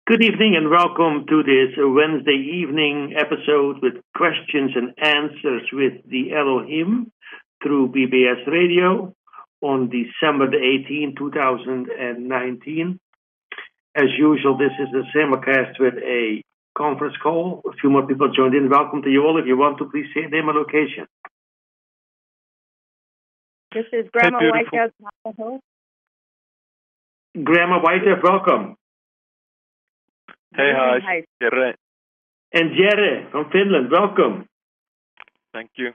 Good evening and welcome to this Wednesday evening episode with questions and answers with the Elohim through BBS Radio on December the 18th, 2019. As usual, this is the simulcast with a conference call. A few more people joined in. Welcome to you all. If you want to, please say name and location. This is Grandma Whitehouse, Idaho. Grandma Whitehouse, welcome. Hey, hi. Hi. Jerry. And Jerry from Finland, welcome. Thank you.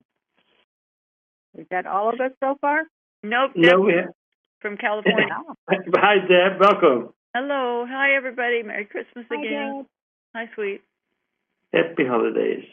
Is that all of us so far? Nope, No, Deb we have... from California. Hi, Deb, welcome. Hello. Hi, everybody. Merry Christmas Hi, again. Dad. Hi, sweet. Happy holidays.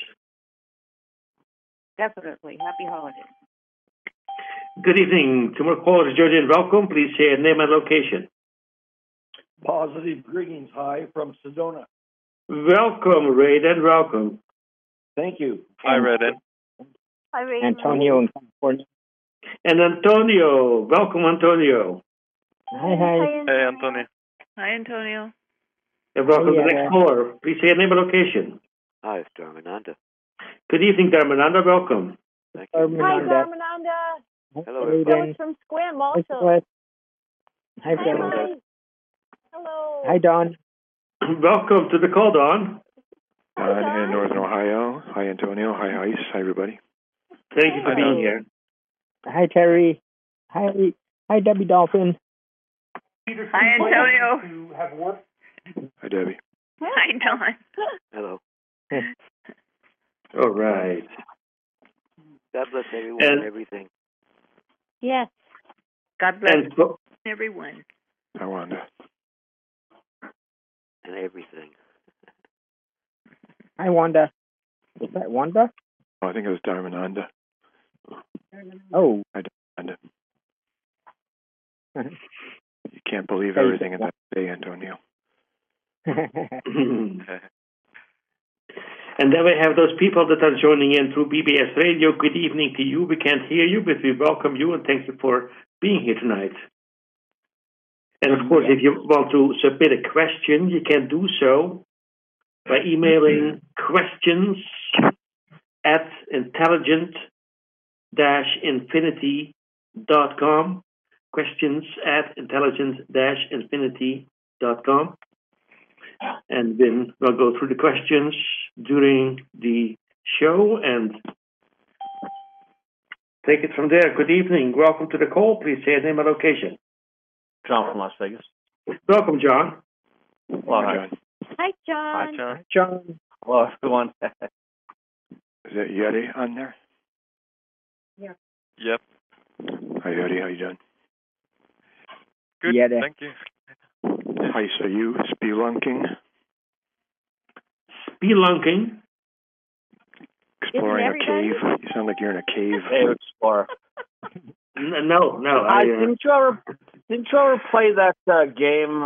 Definitely. Happy holidays. Good evening. Two more callers, Georgian, welcome. Please say your name and location. Positive greetings. Hi from Sedona. Welcome, Raiden. Welcome. Thank you. Hi, Redden. Hi, Ray. Antonio in California. And Antonio. Welcome, Antonio. Hi. Hey, Antonio. Hi, Antonio. And welcome to the Yeah. next caller. Please say your name and location. Hi, it's Dharmananda. Good evening, Dharmananda. Welcome. Thank you. Hi, Arminanda. Darmananda. Hello, Raiden. everybody. From Squim Hi, also. Celeste. Hi, Hi, Phil. hi. Hello. Hi, Don. Welcome to the call, Don. Hi, In Northern Ohio. Hi, Antonio. Hi, Ice. Hi, everybody. Thank you for Hello. being here. Hi, Terry. Hi, Debbie Dolphin. Hi, Antonio. Hi, Debbie. Hi, Don. Hello. All right. God bless everyone And- and everything. Yes. God bless And so, everyone. Hi, Wanda. And everything. Hi, Wanda. Is that Wanda? Oh, I think it was Dharmananda. Oh. And you can't believe everything in that day, Antonio. and then we have those people that are joining in through BBS Radio. Good evening to you. We can't hear you, but we welcome you and thank you for being here tonight. And of course, if you want to submit a question, you can do so by emailing questions at intelligent-infinity.com. Questions at intelligent-infinity.com. And then we'll go through the questions during the show and take it from there. Good evening. Welcome to the call. Please say your name and location. John from Las Vegas. Welcome, John. Well, Hi, hi. John. Hi, Hi, John. John. John. Hello, everyone. Is that Yeti on there? Yep. Hi, Yeti. How you doing? Good. Yeti. Thank you. Ice, are you spelunking? Spelunking. Exploring a everybody? cave? You sound like you're in a cave. Hey, Explorer. No. Didn't you ever play that game?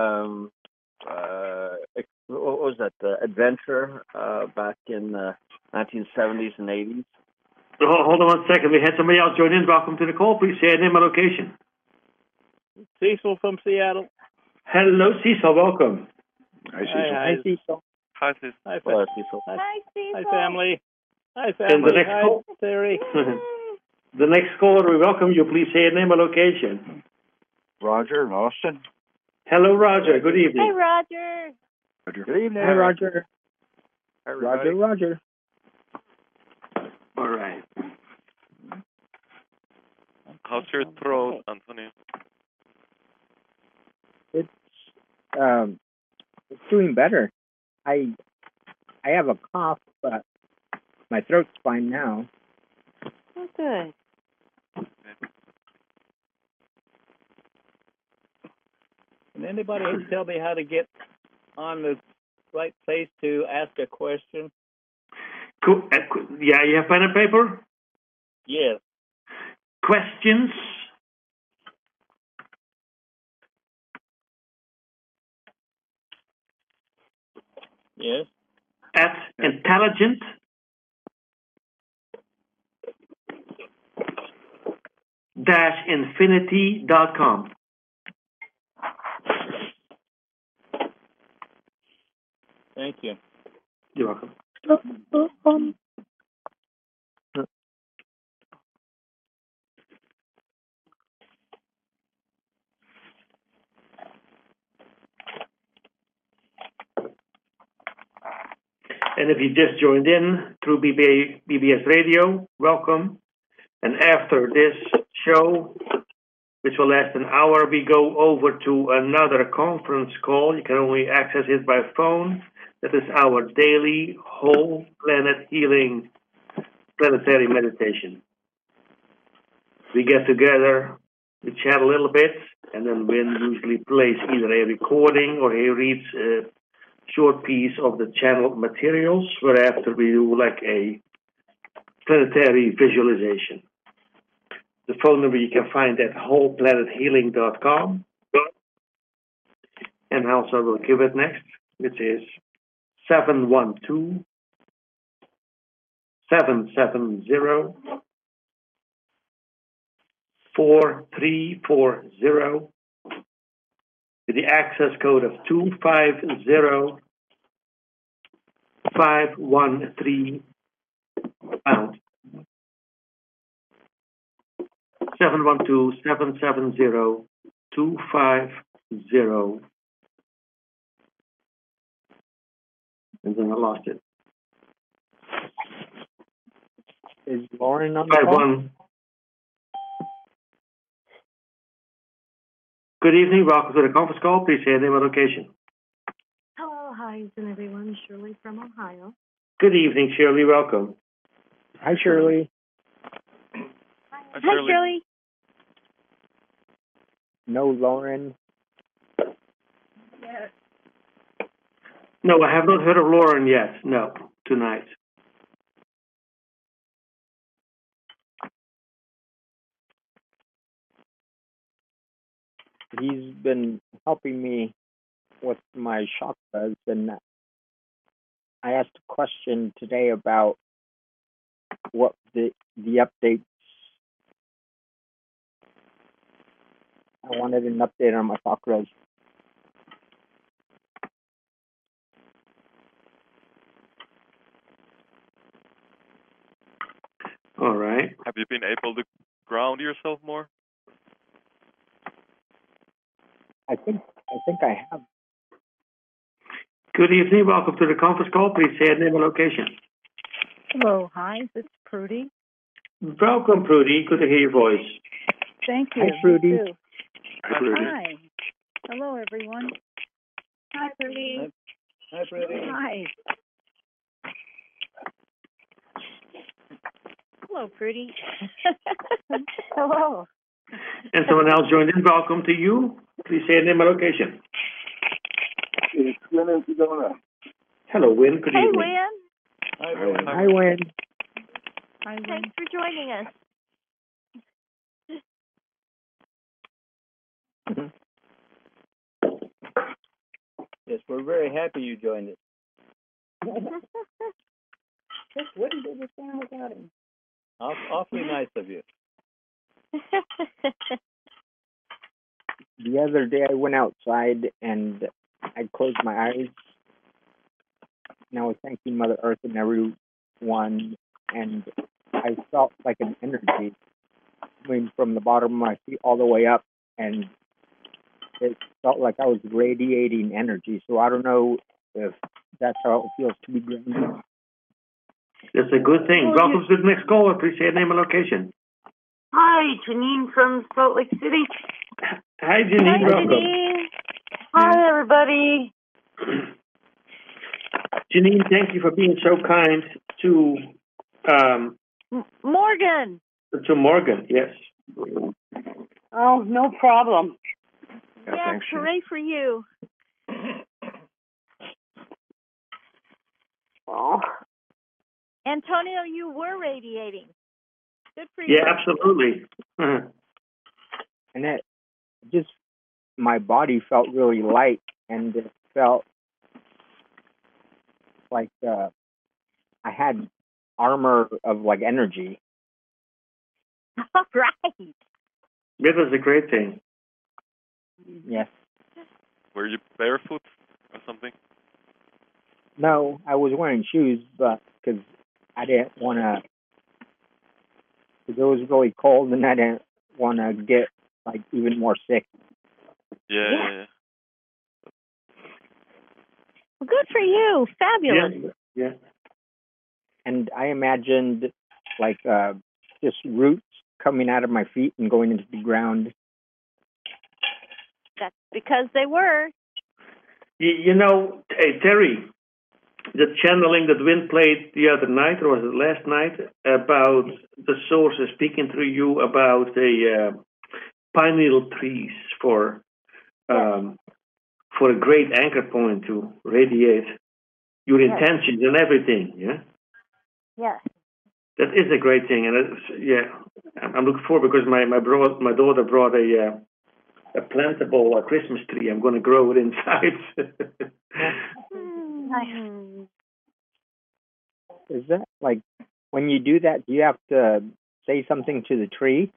What was that? Adventure back in the 1970s and 80s. Hold on 1 second. We had somebody else join in. Welcome to the call. Please say your name and location. Cecil from Seattle. Hello, Cecil. Welcome. Hi, Cecil. Hi, Cecil. Hi, sis. Hi, Cecil. Hi, Steve. Hi, family. Hi, And the family. next Hi, call. Terry. The next caller, we welcome you. Please say your name and location. Roger in Austin. Hello, Roger. Good Hey, evening. Roger. Roger. Good evening. Hi, Roger. Hi, everybody. Roger. All right. How's your throat, Antonio? It's doing better. I have a cough, but my throat's fine now. Oh, good. Can anybody tell me how to get on the right place to ask a question? Cool. Yeah, you have pen and paper? Yes. Questions Yes. at intelligent infinity.com. Thank you. You're welcome. And if you just joined in through BBS Radio, welcome. And after this show, which will last an hour, we go over to another conference call. You can only access it by phone. That is our daily whole planet healing planetary meditation. We get together, we chat a little bit, and then Win usually plays either a recording or he reads a short piece of the channel materials, whereafter we do like a planetary visualization. The phone number you can find at wholeplanethealing.com. And also I will give it next, which is 712-770-4340. With the access code of 250513 pound. 712-770-250. And then I lost it. Is Lauren on the phone? 51. Good evening. Welcome to the conference call. Please say your name and location. Hello, hi, and everyone. Shirley from Ohio. Good evening, Shirley. Welcome. Hi, Shirley. Hi, Hi, Shirley. No, Lauren. No, I have not heard of Lauren yet. No, tonight. He's been helping me with my chakras, and I asked a question today about what the updates. I wanted an update on my chakras. All right. Have you been able to ground yourself more? I think I have. Good evening. Welcome to the conference call. Please say your name and location. Hello, hi, this is Prudy. Welcome, Prudy. Good to hear your voice. Thank you. Hi, Prudy. You too. Hi, Prudy. Hi. Hello, everyone. Hi, Prudy. Hi, Prudy. Hi. Hello, Prudy. Hello. And someone else joined in. Welcome to you. Please say your name and location. It's Win in Sedona. Hello, Win. Good Hey, evening. Win. Hi, Win. Hi, Win. Hi, Win. Thanks for joining us. Yes, we're very happy you joined us. Just wouldn't do the same without him. Awfully nice of you. The other day I went outside and I closed my eyes and I was thanking Mother Earth and everyone, and I felt like an energy coming from the bottom of my feet all the way up, and it felt like I was radiating energy. So I don't know if that's how it feels to be grounded. That's a good thing. Welcome to the next caller. Please say your name and location. Hi, Janine from Salt Lake City. Hi, Janine. Hi, Welcome. Janine. Hi, everybody. Janine, thank you for being so kind to Morgan. Morgan. Yes. Oh, no problem. Yeah, Yes, thanks, Shane. hooray for you. Oh. Antonio, you were radiating. Good for you. Yeah, absolutely. And it just, my body felt really light, and it felt like I had armor of like energy. All right. That was a great thing. Yes. Were you barefoot or something? No, I was wearing shoes, but because I didn't want to, because it was really cold, and I didn't want to get like even more sick. Yeah. Well, good for you. Fabulous. Yeah. And I imagined like just roots coming out of my feet and going into the ground. That's because they were. You know, hey, Terry, the channeling that Win played the other night, or was it last night, about the sources speaking through you about the pine needle trees for a great anchor point to radiate your intentions and everything, yeah? Yes. That is a great thing, and I'm looking forward because my daughter brought a plantable Christmas tree. I'm going to grow it inside. Nice. Is that like when you do that? Do you have to say something to the tree?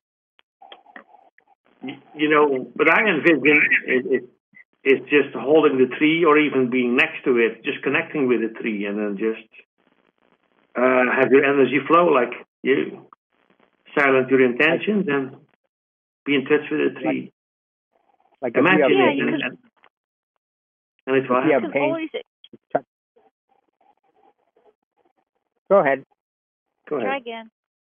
You know, what I envision is just holding the tree, or even being next to it, just connecting with the tree, and then just have your energy flow, like you silence your intentions and be in touch with the tree. Like imagine if you have it, pain, and it's what if you have happens. pain. Always Go ahead. try again.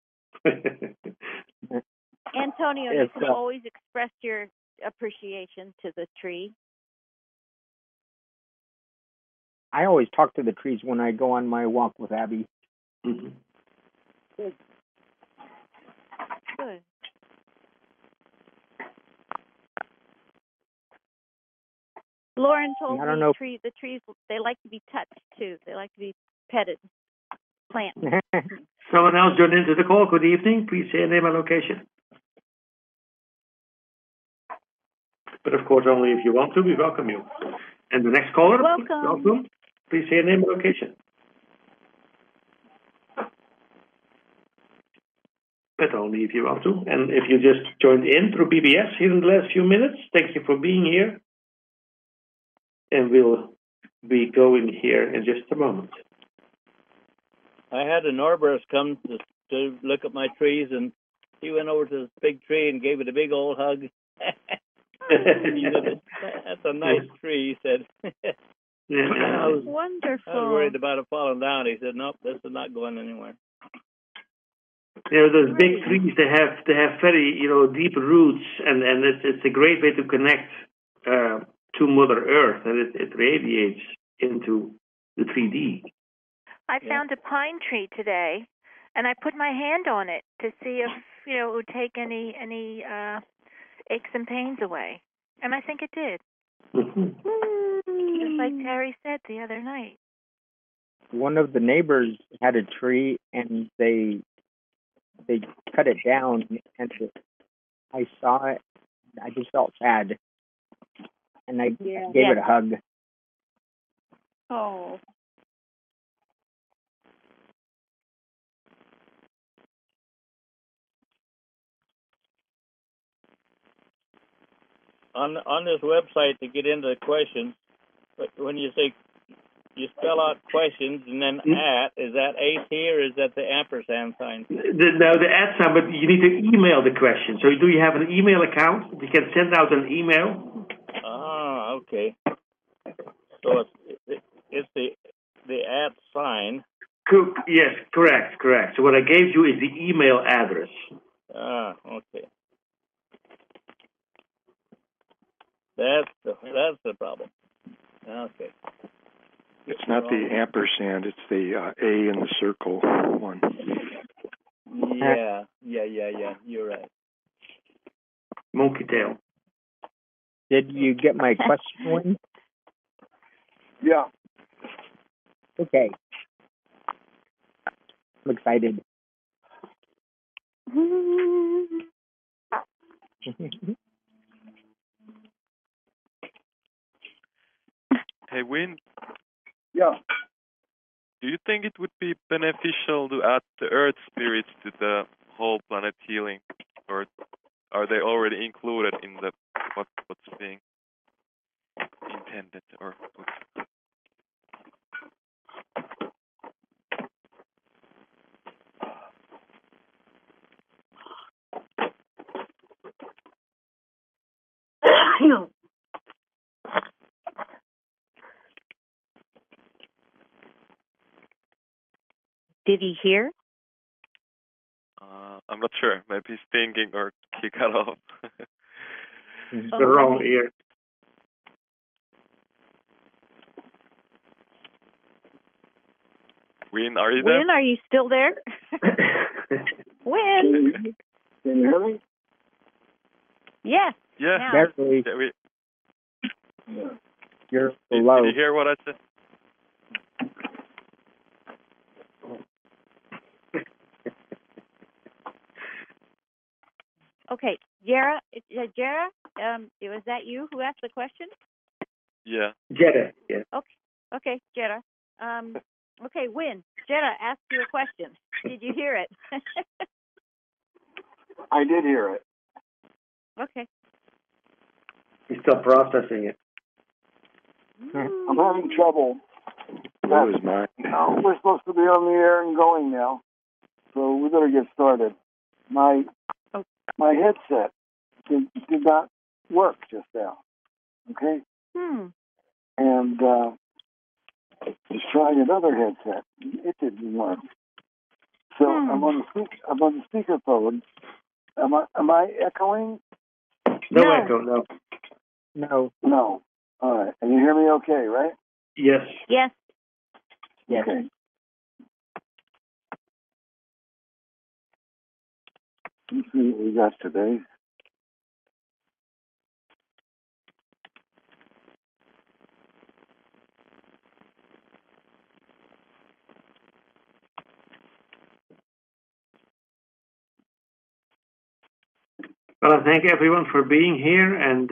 Antonio, you Yes, can always express your appreciation to the tree. I always talk to the trees when I go on my walk with Abby. Mm-hmm. Good. Lauren told I don't me know. the trees, they like to be touched too. They like to be petted. Plants. Someone else joined into the call. Good evening. Please say your name and location. But of course, only if you want to. We welcome you. And the next caller, welcome. Please say your name and location. But only if you want to. And if you just joined in through BBS here in the last few minutes, thank you for being here. And we'll be going here in just a moment. I had an arborist come to look at my trees, and he went over to this big tree and gave it a big old hug. He said, "That's a nice tree," he said. I was Wonderful. I was worried about it falling down. He said, "Nope, this is not going anywhere." You know, those big trees, they have very, deep roots, and it's a great way to connect to Mother Earth, and it radiates into the 3D. I found a pine tree today, and I put my hand on it to see if it would take any aches and pains away, and I think it did. Just like Terry said the other night. One of the neighbors had a tree, and they cut it down, and I saw it. I just felt sad, and I gave it a hug. Oh. On this website, to get into the questions, when you say you spell out questions and then at, is that AT or is that the ampersand sign? The at sign, but you need to email the question. So do you have an email account? You can send out an email. Ah, okay. So it's the at sign. Yes, correct. So what I gave you is the email address. Ah, okay. That's the problem. Okay. It's not the ampersand, it's the A in the circle one. Yeah. You're right. Monkey tail. Did you get my question, Wayne? Yeah. Okay. I'm excited. Hey, Win, Yeah. do you think it would be beneficial to add the Earth spirits to the whole planet healing, or are they already included in the what's being intended? Or Did he hear? I'm not sure. Maybe he's thinking or he cut off. The wrong ear. Win, are you there? Win, are you still there? Win. Can you hear me? Yes. Yeah. Now. Barely. Yeah. You're Did low. you hear what I said? Okay, Jera, was that you who asked the question? Yeah. Jetta, yeah. Okay, Jera. Okay, Win. Jera asked you a question. Did you hear it? I did hear it. Okay. He's still processing it. I'm having trouble. That was mine. Now, we're supposed to be on the air and going now, so we better get started. My headset did not work just now. Okay, and was trying another headset. It didn't work. So I'm on the speakerphone. Am I echoing? No echo, no. No. No. All right. And you hear me okay, right? Yes. Yes. Yes. Okay. Let's see what we got today. Well, I thank everyone for being here, and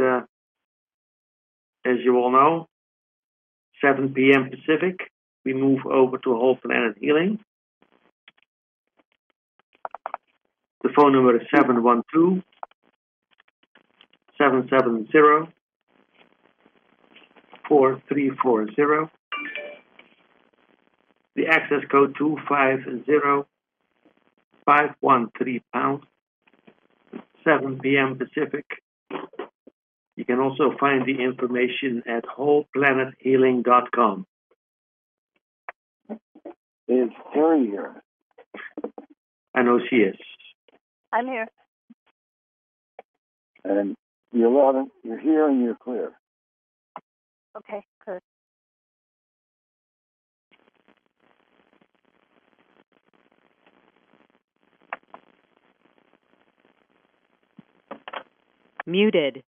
as you all know, 7 p.m. Pacific, we move over to Whole Planet Healing. The phone number is 712-770-4340. The access code 250513#, 7 p.m. Pacific. You can also find the information at wholeplanethealing.com. Is Terry here? I know she is. I'm here. And you're here and you're clear. Okay, good. Muted.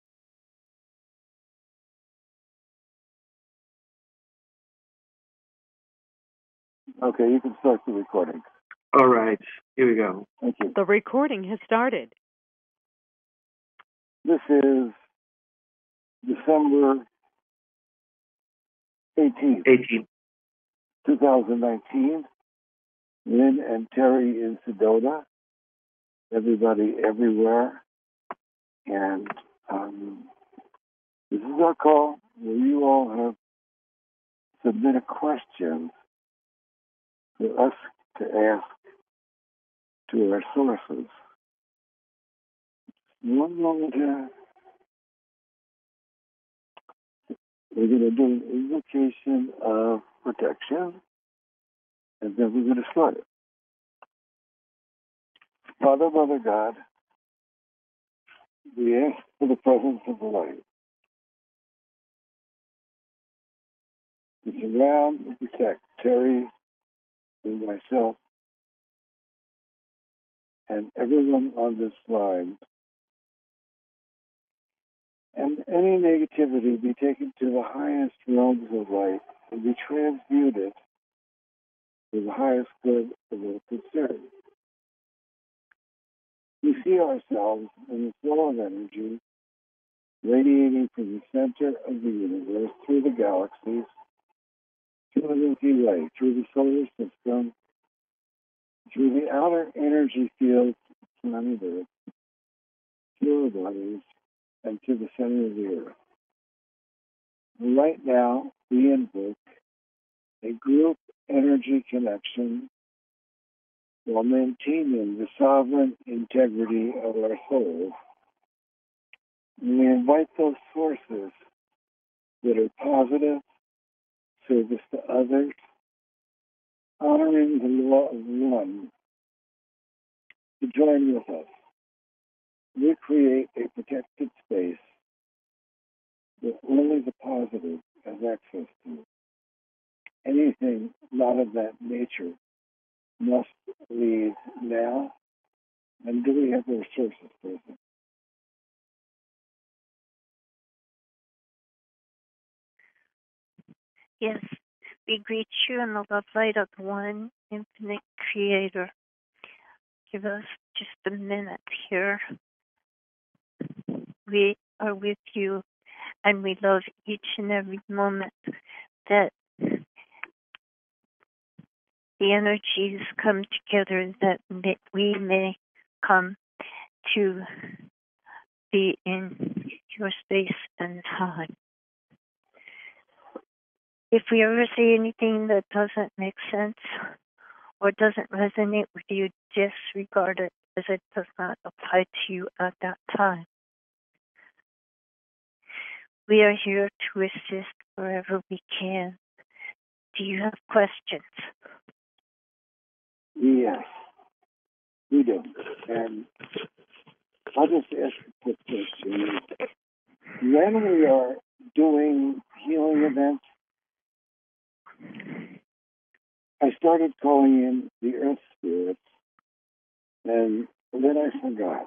Okay, you can start the recording. All right, here we go. Thank you. The recording has started. This is December 18th, 2019. Lynn and Terry in Sedona. Everybody everywhere. And this is our call where you all have submitted questions for us to ask to our sources. One moment here. We're going to do an invocation of protection, and then we're going to start it. Father, Mother God, we ask for the presence of the light to surround and protect Terry and myself and everyone on this line. And any negativity be taken to the highest realms of light and be transmuted to the highest good of all concerned. We see ourselves in the flow of energy radiating from the center of the universe through the galaxies, through the Milky Way, through the solar system, through the outer energy fields of planet Earth, through our bodies, and to the center of the Earth. And right now, we invoke a group energy connection while maintaining the sovereign integrity of our soul. And we invite those forces that are positive, service to others, honoring the law of one to join with us. We create a protected space that only the positive has access to. Anything not of that nature must leave now. And do we have the resources for it? Yes, we greet you in the love light of the one infinite creator. Give us just a minute here. We are with you, and we love each and every moment that the energies come together, that we may come to be in your space and time. If we ever say anything that doesn't make sense or doesn't resonate with you, disregard it, as it does not apply to you at that time. We are here to assist wherever we can. Do you have questions? Yes, we do. And I'll just ask a quick question. When we are doing healing events, I started calling in the earth spirits, and then I forgot.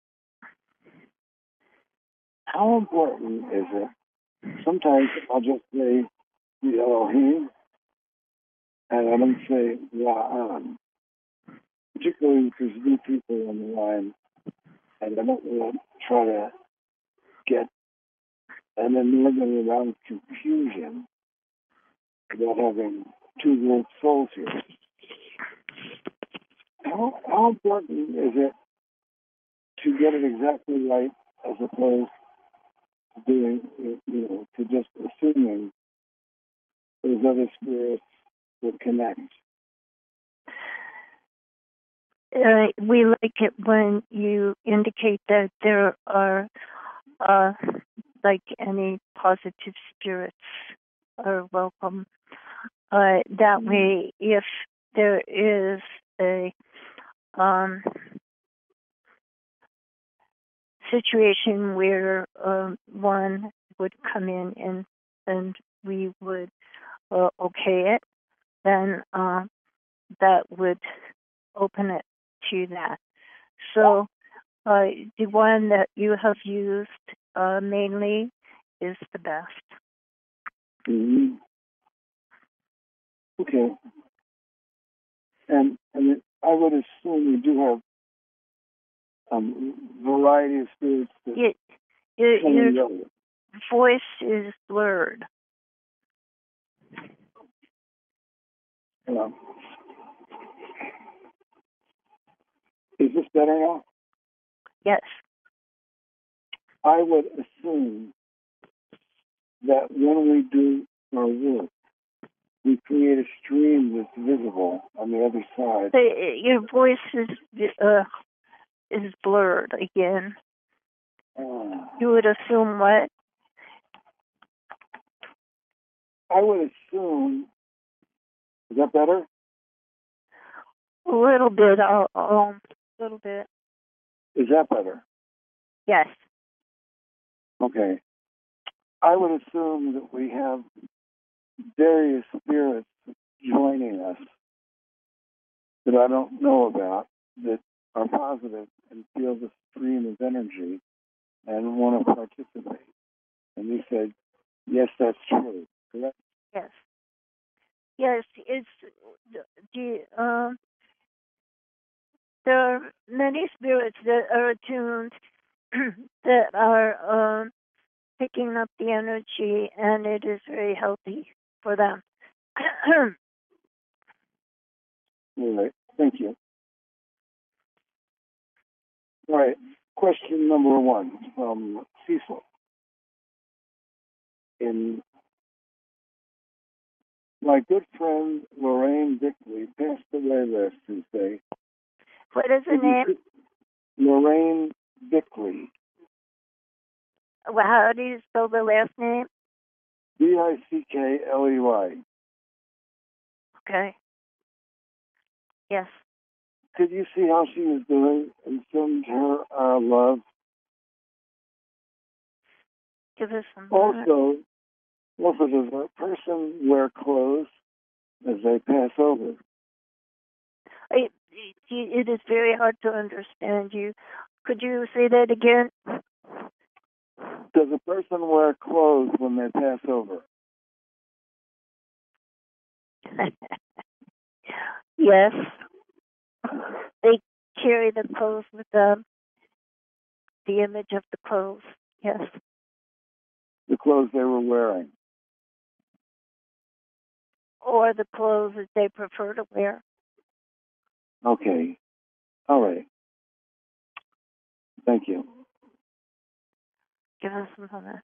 How important is it? Sometimes I'll just say the Elohim, and I don't say Ra'an, particularly if there's new people on the line, and I don't want to try to get an inordinate amount of confusion about having two great souls here. How important is it to get it exactly right as opposed to doing, to just assuming those other spirits will connect? We like it when you indicate that there are, like any positive spirits are welcome. That way, if there is a situation where one would come in and we would okay it, then that would open it to that. So the one that you have used mainly is the best. Mm-hmm. Okay. And I would assume you do have variety of spirits that your voice is blurred. Is this better now? Yes. I would assume that when we do our work, we create a stream that's visible on the other side. Your voice is blurred again. You would assume what? I would assume. Is that better? A little bit. A little bit. Is that better? Yes. Okay. I would assume that we have various spirits joining us that I don't know about that are positive and feel the stream of energy and want to participate. And you said, yes, that's true, correct? Yes. Yes, it's there are many spirits that are attuned that are picking up the energy, and it is very healthy for them. All right. Thank you. All right. Question number 1 from Cecil. My good friend Lorraine Bickley passed away last Tuesday. What is her name? Lorraine Bickley. Well, how do you spell the last name? Bickley. Okay. Yes. Could you see how she is doing and send her our love? Give us some moment. Also, does a person wear clothes as they pass over? It is very hard to understand you. Could you say that again? Does a person wear clothes when they pass over? Yes. They carry the clothes with them. The image of the clothes. Yes. The clothes they were wearing. Or the clothes that they prefer to wear. Okay. All right. Thank you. Give us a moment.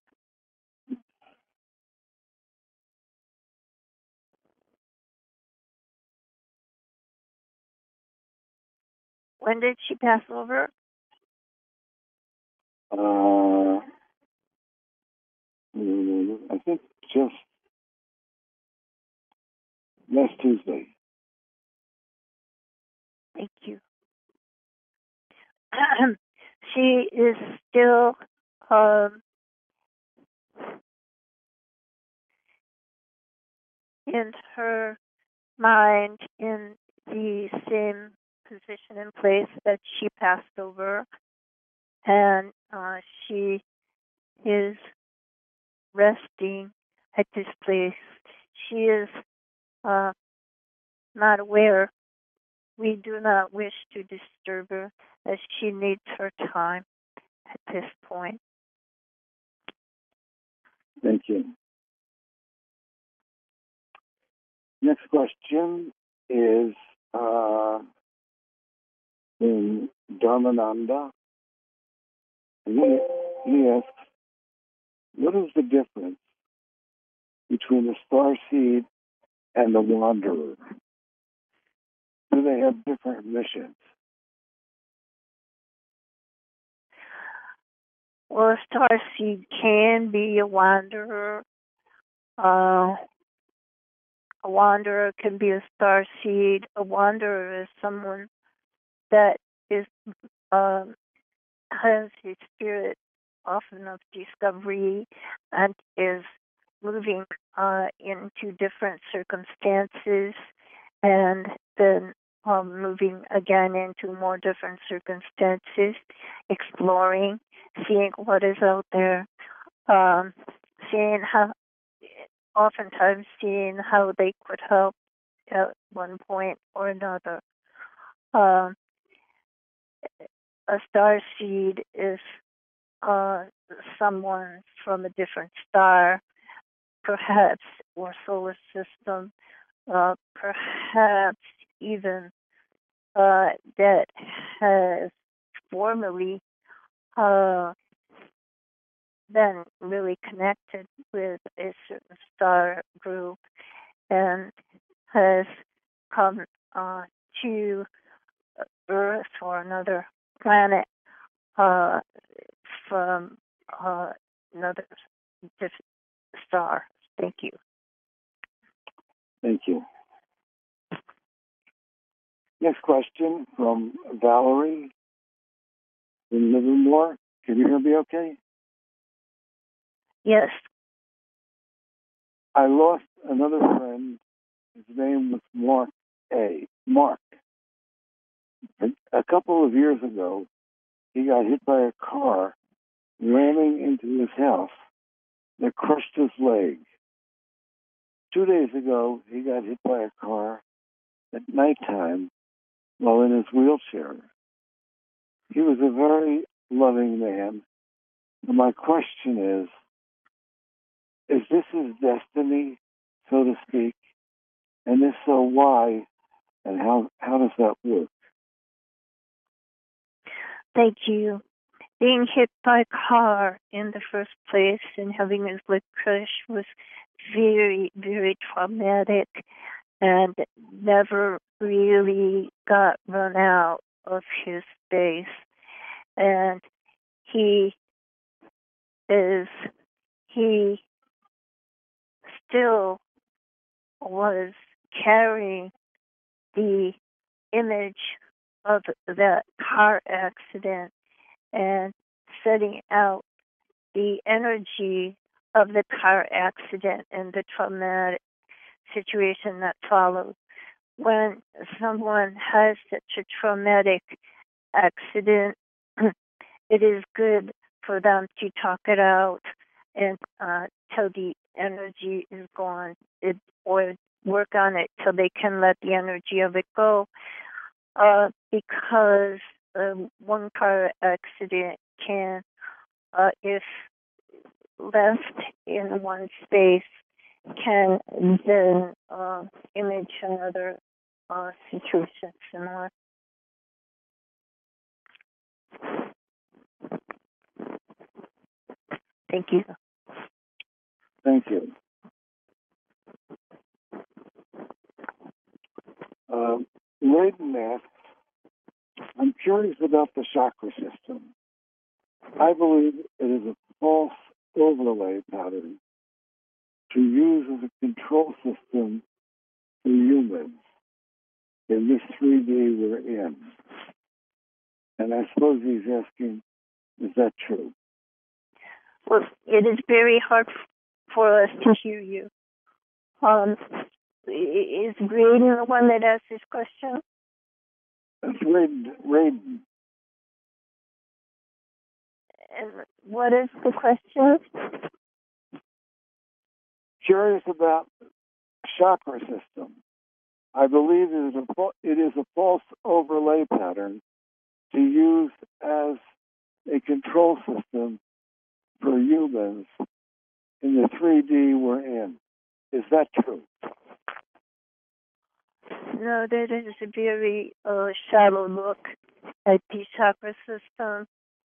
When did she pass over? I think just last Tuesday. Thank you. She is still in her mind in the same position and place that she passed over, and she is resting at this place. She is not aware. We do not wish to disturb her as she needs her time at this point. Thank you. Next question is in Dharmananda. He asks, what is the difference between the star seed and the wanderer? Do they have different missions? Well, a star seed can be a wanderer. A wanderer can be a star seed. A wanderer is someone that is has a spirit often of discovery and is moving into different circumstances and then moving again into more different circumstances, exploring, seeing what is out there, oftentimes seeing how they could help at one point or another. A star seed is someone from a different star, perhaps, or solar system, perhaps even that has formerly been really connected with a certain star group and has come to Earth or another planet from another different star. Thank you. Thank you. Next question from Valerie in Livermore. Can you hear me okay? Yes. I lost another friend. His name was Mark A. Mark. A couple of years ago, he got hit by a car ramming into his house that crushed his leg. 2 days ago, he got hit by a car at nighttime while in his wheelchair. He was a very loving man. And my question is this his destiny, so to speak? And if so, why? And how does that work? Thank you. Being hit by a car in the first place and having his leg crushed was very, very traumatic and never really got run out of his space. And he still was carrying the image of that car accident and setting out the energy of the car accident and the traumatic situation that followed. When someone has such a traumatic accident, it is good for them to talk it out and till the energy is gone, or work on it till they can let the energy of it go. Because one car accident can, if left in one space, can then image another situation similar. Thank you. Thank you. Raiden asks, I'm curious about the chakra system. I believe it is a false overlay pattern to use as a control system for humans in this 3D we're in. And I suppose he's asking, is that true? Well, it is very hard for us to hear you. Is Graydon the one that asked this question? That's Raiden. And what is the question? Curious about chakra system. I believe it is a false overlay pattern to use as a control system for humans in the 3D we're in. Is that true? No, that is a very shallow look at the chakra system.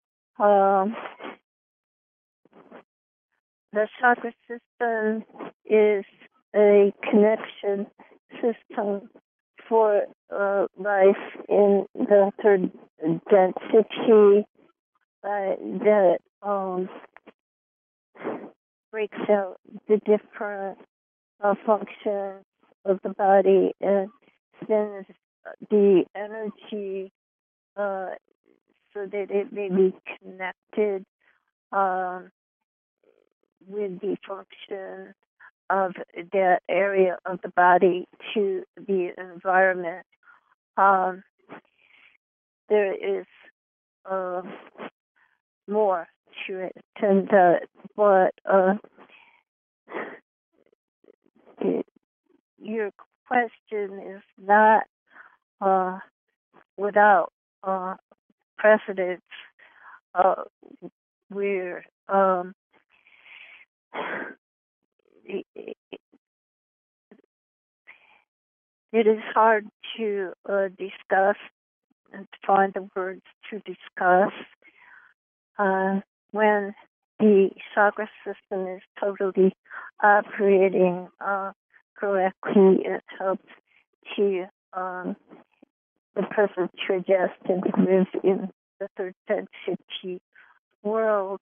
The chakra system is a connection system for life in the third density that breaks out the different functions of the body and sends the energy so that it may be connected with the function of that area of the body to the environment. There is more to it than that, but your question is not without precedence. Where it is hard to discuss and find the words to discuss when the chakra system is totally operating correctly. It helps to the person to adjust and to live in the third density world.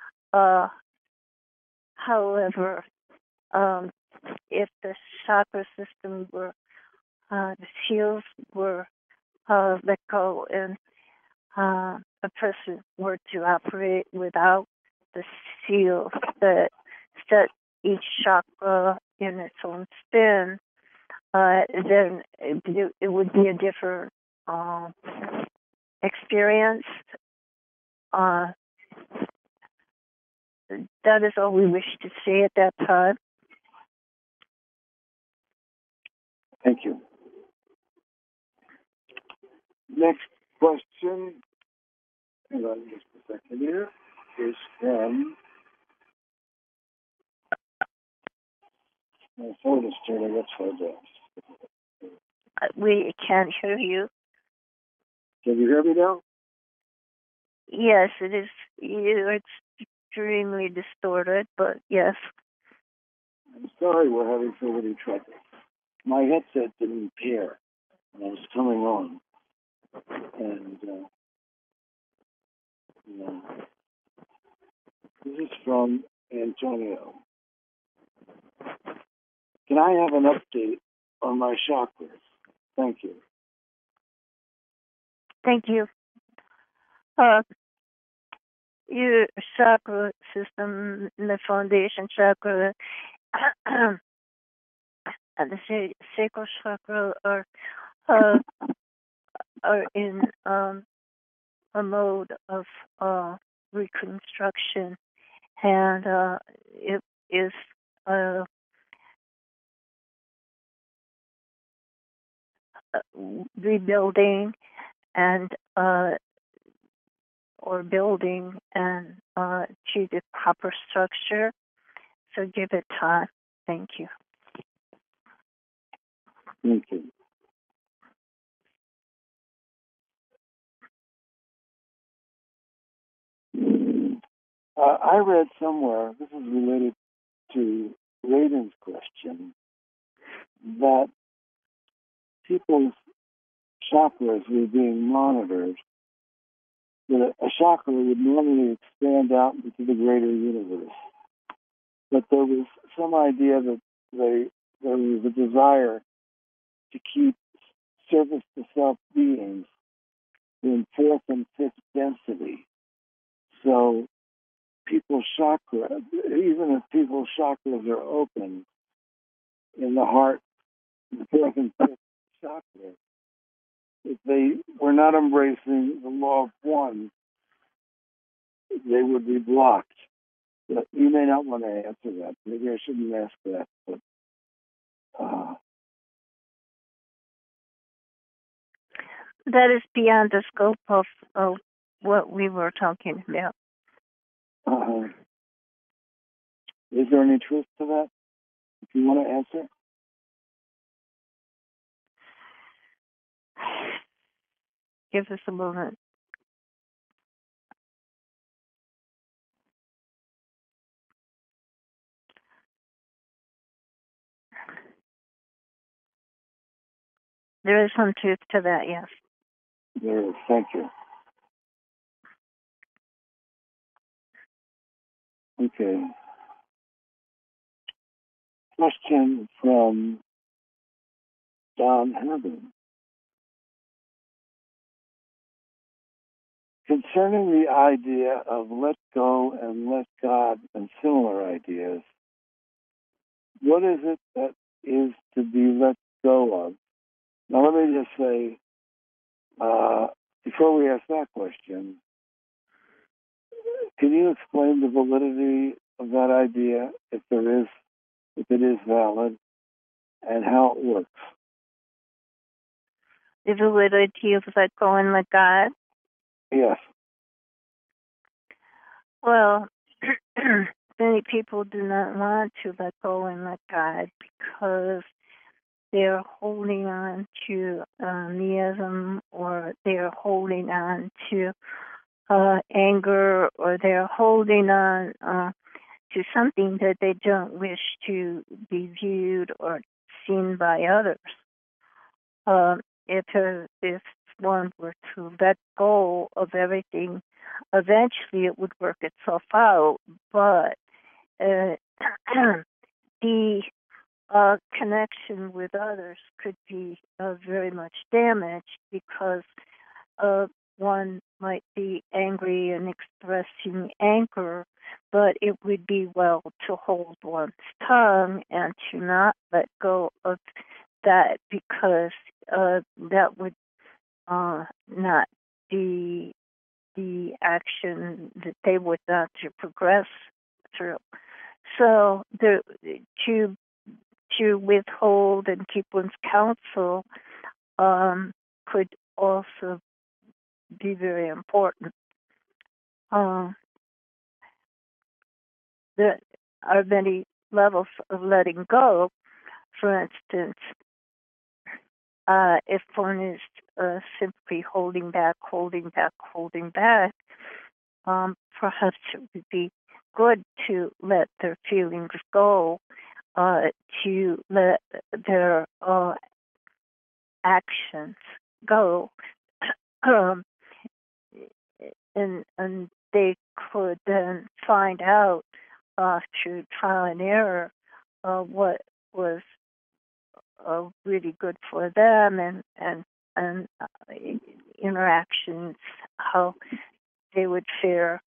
However, if the chakra system were, the seals were let go and a person were to operate without the seals that set each chakra in its own spin, then it would be a different experience. That is all we wish to say at that time. Thank you. Next question, hang on just a second here, is from, my phone is turning upside down. We can't hear you. Can you hear me now? Yes, it is. It's extremely distorted, but yes. I'm sorry we're having so many troubles. My headset didn't pair when I was coming on. And this is from Antonio. Can I have an update on my chakras? Thank you. Thank you. Your chakra system, the foundation chakra, and the sacral chakra are in a mode of reconstruction, and it is rebuilding and or building and to the proper structure. So give it time. Thank you. Thank you. I read somewhere, this is related to Raiden's question, that people's chakras were being monitored, that a chakra would normally expand out into the greater universe. But there was some idea that there was a desire to keep service to self beings in fourth and fifth density. So people's chakra, even if people's chakras are open in the heart, the fourth and fifth chakra, if they were not embracing the law of one, they would be blocked. But you may not want to answer that. Maybe I shouldn't ask that. But that is beyond the scope of what we were talking about. Is there any truth to that? If you want to answer. Give us a moment. There is some truth to that, yes. There is. Thank you. Okay. Question from Don Herman. Concerning the idea of let go and let God and similar ideas, what is it that is to be let go of? Now, let me just say, before we ask that question, can you explain the validity of that idea, if it is valid, and how it works? The validity of let go and let God? Yes. Well, many people do not want to let go and let God because they're holding on to miasm, or they're holding on to anger, or they're holding on to something that they don't wish to be viewed or seen by others. If one were to let go of everything, eventually it would work itself out, but the connection with others could be very much damaged because one might be angry and expressing anger, but it would be well to hold one's tongue and to not let go of that, because that would not be the action that they would not to progress through. So to withhold and keep one's counsel could also be very important. There are many levels of letting go. For instance, if one is simply holding back, perhaps it would be good to let their feelings go, to let their actions go, and they could then find out through trial and error what was really good for them, and interactions, how they would fare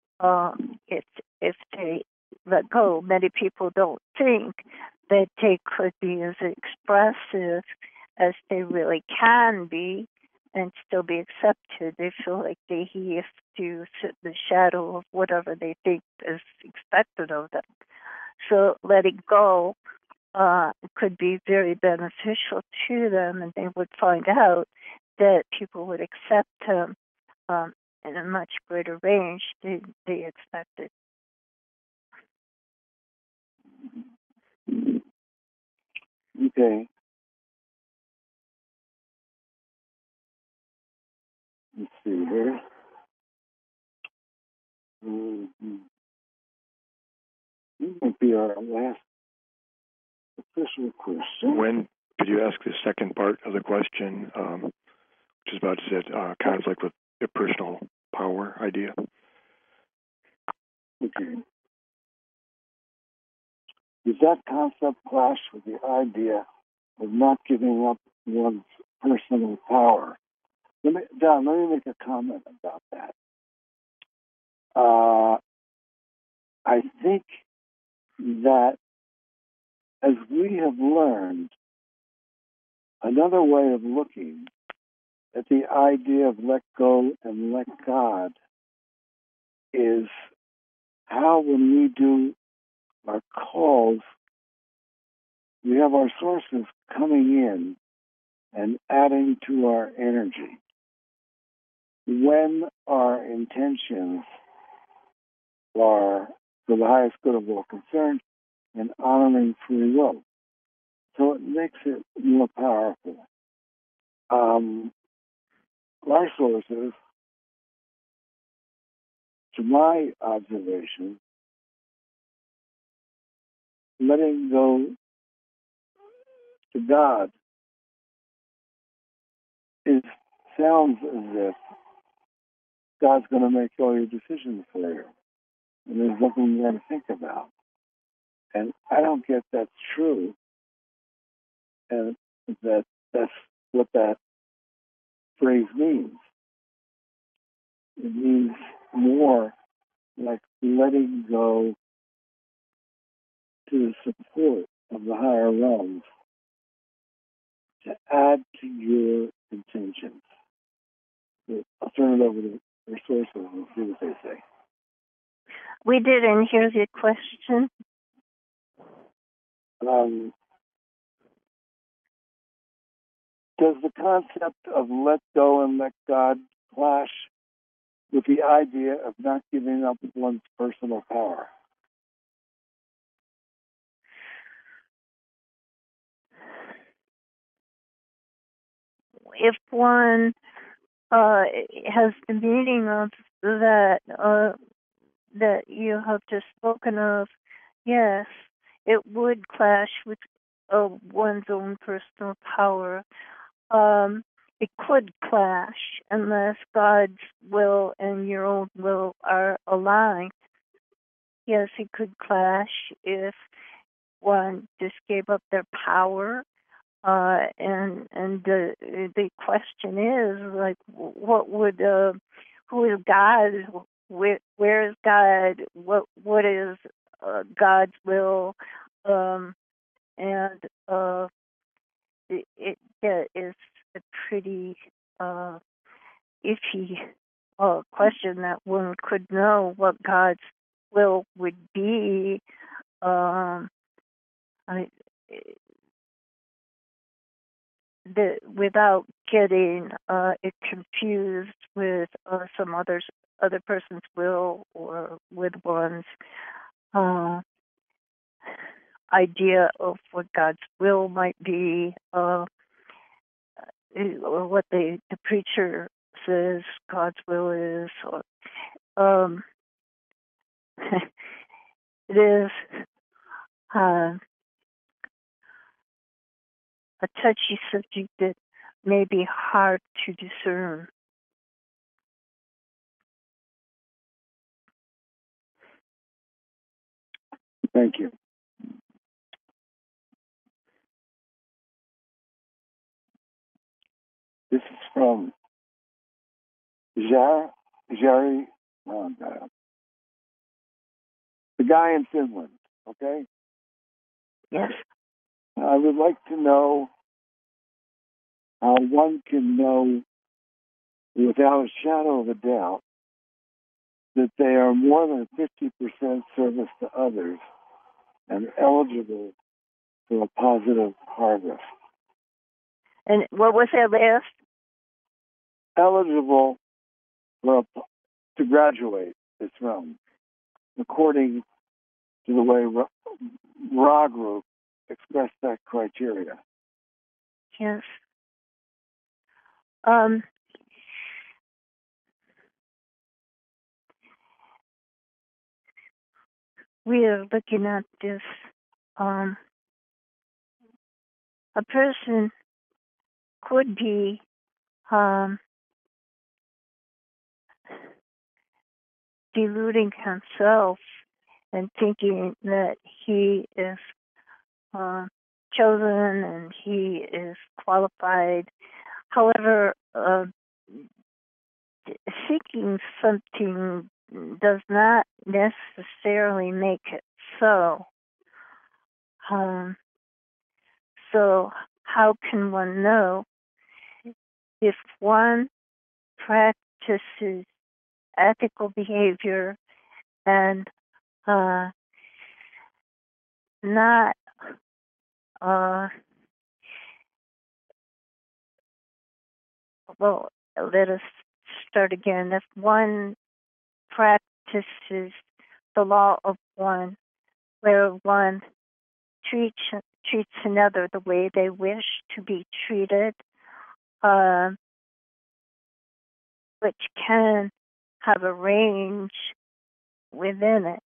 if they let go. Many people don't think that they could be as expressive as they really can be and still be accepted. They feel like they have to sit in the shadow of whatever they think is expected of them. So letting go could be very beneficial to them, and they would find out that people would accept them in a much greater range than they expected. Okay. Let's see here. This might be our last official question. When did you ask the second part of the question, which is about conflict with your personal power idea? Okay. Does that concept clash with the idea of not giving up one's personal power? Don, let me make a comment about that. I think that as we have learned, another way of looking at the idea of let go and let God is how, when we do our calls, we have our sources coming in and adding to our energy. When our intentions are for the highest good of all concerned and honoring free will. So it makes it more powerful. Our sources, to my observation, letting go to God sounds as if God's going to make all your decisions for you, and there's nothing you got to think about. And I don't get that's true, and that's what that phrase means. It means more like letting go to the support of the higher realms to add to your intentions. So I'll turn it over to their sources and see what they say. We didn't hear the question. Does the concept of let go and let God clash with the idea of not giving up one's personal power? If one has the meaning of that that you have just spoken of, yes, it would clash with one's own personal power. It could clash unless God's will and your own will are aligned. Yes, it could clash if one just gave up their power. And the question is, like, what would who is God? Where is God? What is God's will? It is a pretty iffy question that one could know what God's will would be. Without getting it confused with some other person's will or with one's idea of what God's will might be, or what the preacher says God's will is. Or, it is a touchy subject that may be hard to discern. Thank you. This is from Jari, oh God, the guy in Finland, okay? Yes. I would like to know how one can know without a shadow of a doubt that they are more than 50% service to others and eligible for a positive harvest. And what was that last? Eligible to graduate this realm, according to the way Ra Group expressed that criteria. Yes. We are looking at this. A person could be deluding himself and thinking that he is chosen and he is qualified. However, seeking something does not necessarily make it so. So how can one know if one practices ethical behavior and not well, let us start again. If one practices the law of one, where one treats another the way they wish to be treated, which can have a range within it.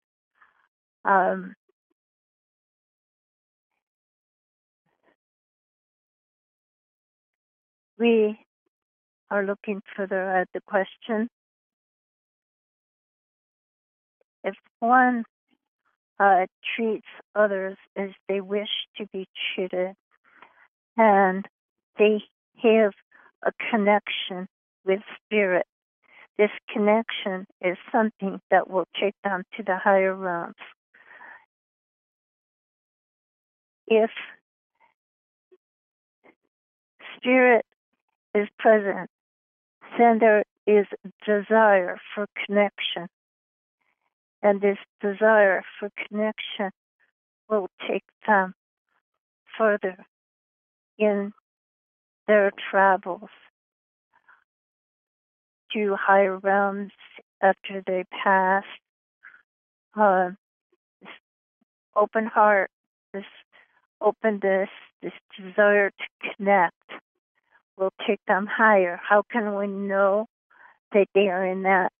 We are looking further at the question. If one treats others as they wish to be treated, and they have a connection with spirit, this connection is something that will take them to the higher realms. If spirit is present, then there is desire for connection. And this desire for connection will take them further in their travels to higher realms after they pass. This open heart, this openness, this desire to connect will take them higher. How can we know that they are in that?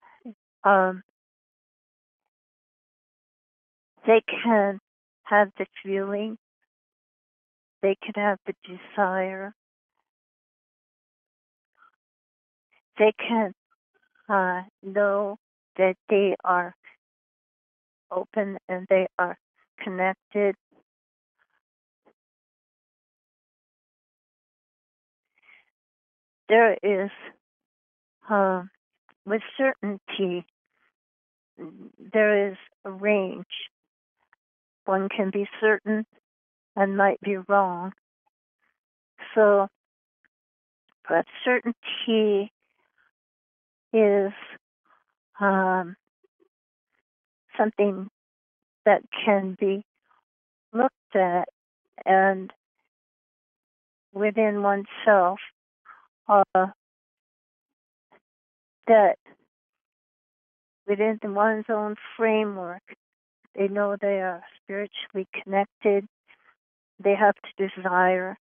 They can have the feeling, they can have the desire, they can know that they are open and they are connected. There is, with certainty, there is a range. One can be certain and might be wrong. So, but certainty is something that can be looked at and within oneself, that within one's own framework, they know they are spiritually connected. They have to desire,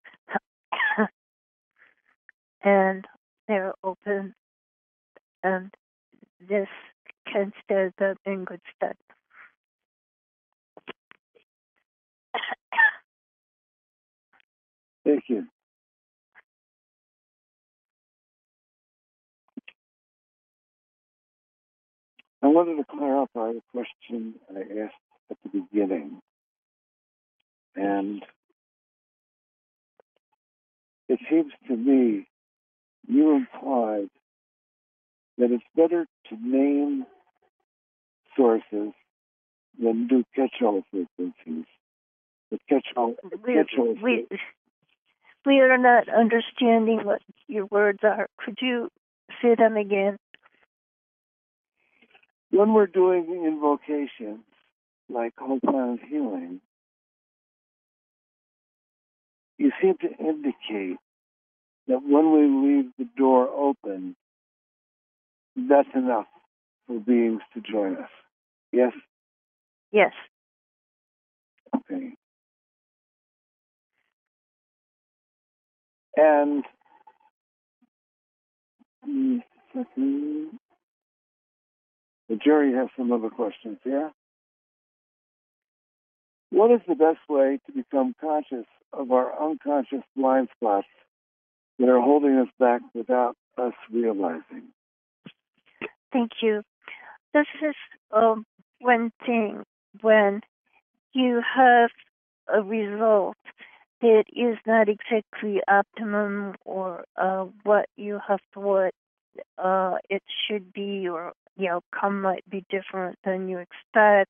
and they're open, and this can stand them in good stead. Thank you. I wanted to clarify the question I asked at the beginning. And it seems to me you implied that it's better to name sources than do catch-all frequencies. The catch-all we are not understanding what your words are. Could you say them again? When we're doing invocations, like whole planet healing, you seem to indicate that when we leave the door open, that's enough for beings to join us. Yes? Yes. Okay. And Jerry has some other questions here. What is the best way to become conscious of our unconscious blind spots that are holding us back without us realizing? Thank you. This is one thing when you have a result that is not exactly optimum or what you have thought it should be, or the outcome might be different than you expect.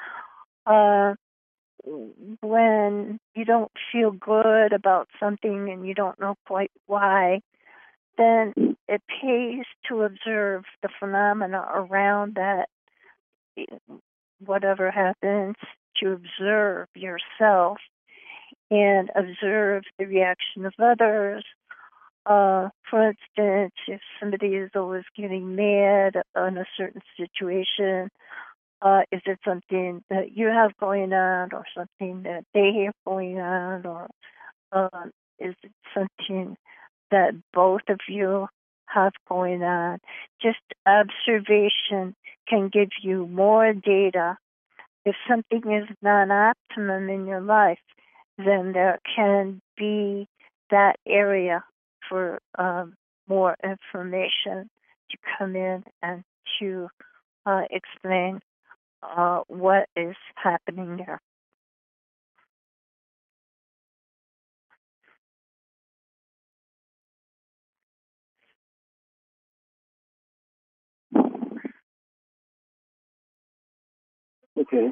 When you don't feel good about something and you don't know quite why, then it pays to observe the phenomena around that, whatever happens, to observe yourself and observe the reaction of others. For instance, if somebody is always getting mad on a certain situation, is it something that you have going on or something that they have going on, or is it something that both of you have going on? Just observation can give you more data. If something is non-optimum in your life, then there can be that area for more information to come in and to explain what is happening there. Okay.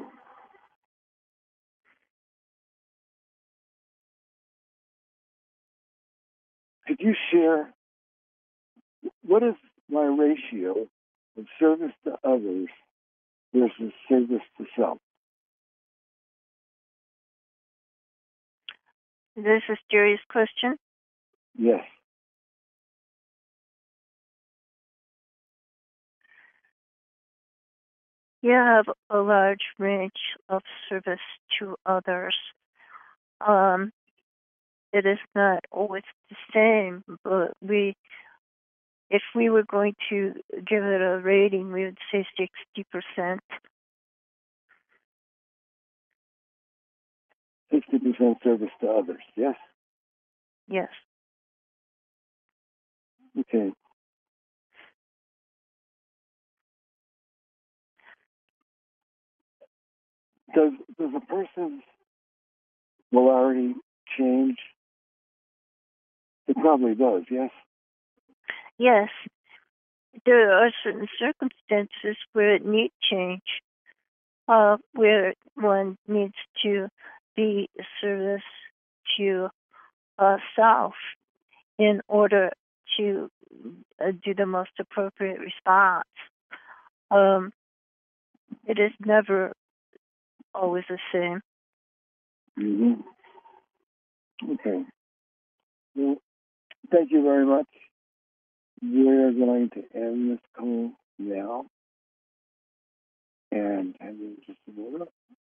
Could you share what is my ratio of service to others versus service to self? This is Jerry's question. Yes. You have a large range of service to others. It is not always the same, but if we were going to give it a rating, we would say 60%. 60% service to others, yes? Yes. Okay. Does a person's polarity change? It probably does, yes? Yes. There are certain circumstances where it needs change, where one needs to be a service to self in order to do the most appropriate response. It is never always the same. Mm-hmm. Okay. Well, thank you very much. We're going to end this call now. And hang on just a moment.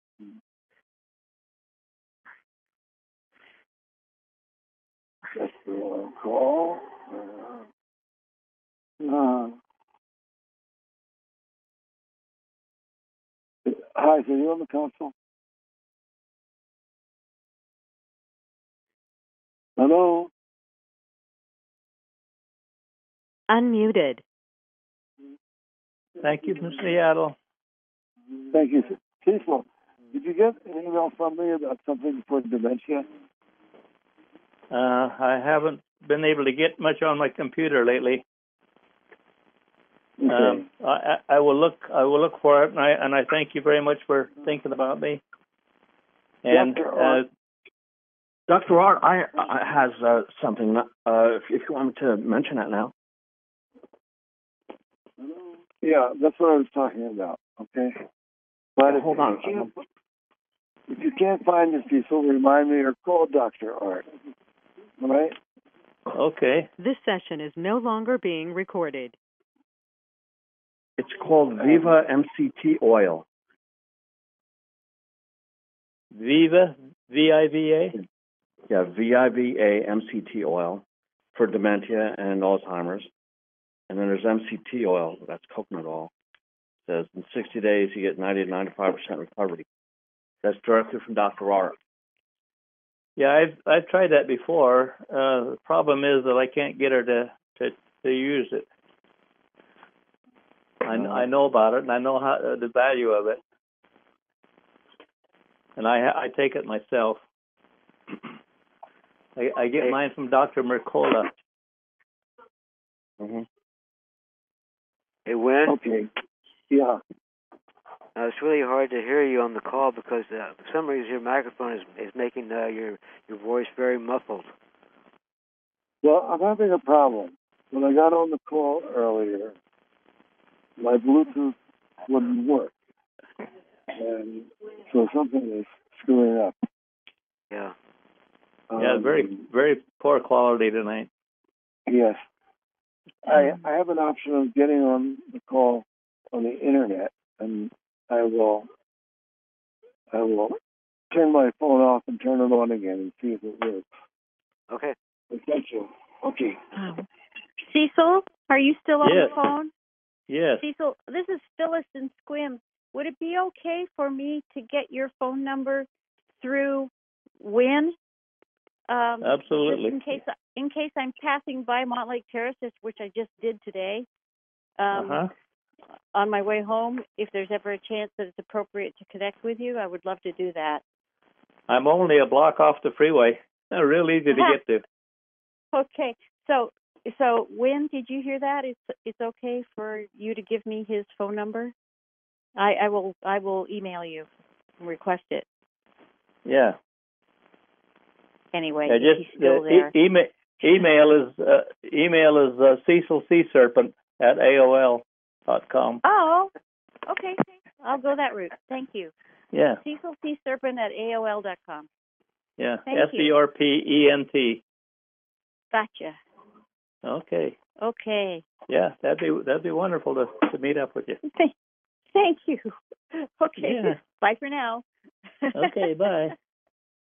That's the wrong call. Hi, so you on the console? Hello? Unmuted. Thank you from Seattle. Thank you. Cecil, did you get an email from me about something for dementia? I haven't been able to get much on my computer lately. Okay. I will look for it, and I thank you very much for thinking about me. And Dr. Art, I has something. If you want me to mention it now. Yeah, that's what I was talking about. Okay. But Hold on. If you can't find this piece, remind me or call Dr. Art. All right? Okay. This session is no longer being recorded. It's called Viva MCT oil. Viva, V-I-V-A? Yeah, VIVA MCT oil for dementia and Alzheimer's. And then there's MCT oil, that's coconut oil. It says in 60 days you get 90 to 95% recovery. That's directly from Dr. Art. Yeah, I've tried that before. The problem is that I can't get her to use it. I know about it, and I know the value of it, and I take it myself. I get mine from Dr. Mercola. Mm-hmm. Hey, Win? Okay. Yeah. It's really hard to hear you on the call because for some reason your microphone is making your voice very muffled. Well, I'm having a problem. When I got on the call earlier, my Bluetooth wouldn't work. And so something is screwing up. Yeah. Yeah, very poor quality tonight. Yes. I have an option of getting on the call on the internet, and I will turn my phone off and turn it on again and see if it works. Okay. Thank you. Okay. Cecil, are you still on Yes. the phone? Yes. Cecil, this is Phyllis in Squim. Would it be okay for me to get your phone number through Win? Absolutely. Just in case I'm passing by Montlake Terraces, which I just did today, on my way home, if there's ever a chance that it's appropriate to connect with you, I would love to do that. I'm only a block off the freeway. They're real easy to get to. Okay. So Win, did you hear that? It's okay for you to give me his phone number? I will email you and request it. Yeah. Anyway, Just he's still there. email is cecilcserpent@aol.com. Oh, okay. I'll go that route. Thank you. Yeah. cecilcserpent@aol.com. Yeah. Thank you. SERPENT. Gotcha. Okay. Okay. Yeah, that'd be wonderful to meet up with you. Thank you. Okay. Yeah. Bye for now. Okay. Bye.